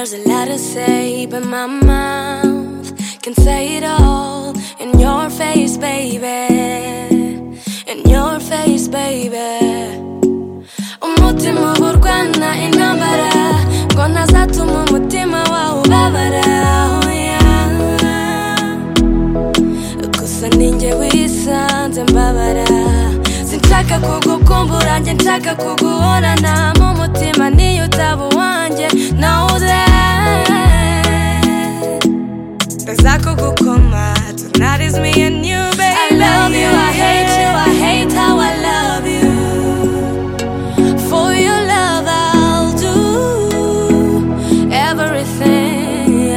There's a lot to say, but my mouth can say it all. In your face, baby. In your face, baby. umutima uburwana intambara ngo ntazatuma umutima wawe ubabara. Oh yeah. Gusa ninjye wisanze mbabara. Sinshaka kugukumbura njye nshaka kuguhorana mu mutima niyo utaba uwanjye. Know that ndaza kugukoma. Tonight is me and you, baby. I love you, I hate you, I hate how I love you. For your love I'll do everything.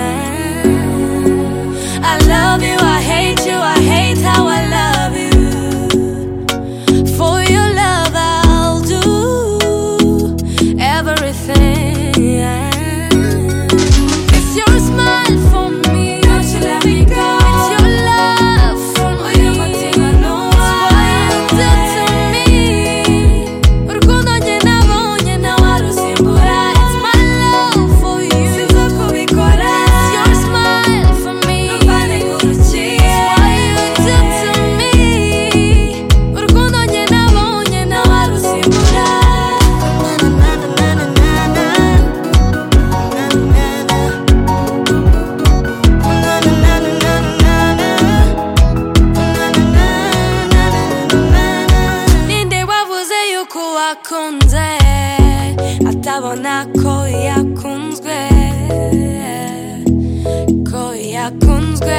I love you, I hate you, I hate how I love you. For your love I'll do everything. It's your smile for me, don't you let me go. It's your love for me, it's what you do to me. Urukundo njye nabonye ntawarusimbura. It's my love for you, sinza kubikora. It's your smile for me, numva nigurukiye. It's what you do to me. Urukundo njye nabonye ntawarusimbura. Ninde wavuze yuko wakunze atabona ko yakunzwe, ko yakunzwe.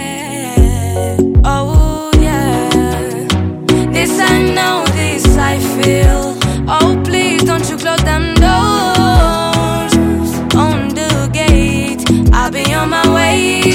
Oh yeah. This I know, this I feel. Oh please don't you close them doors on the gate. I'll be on my way.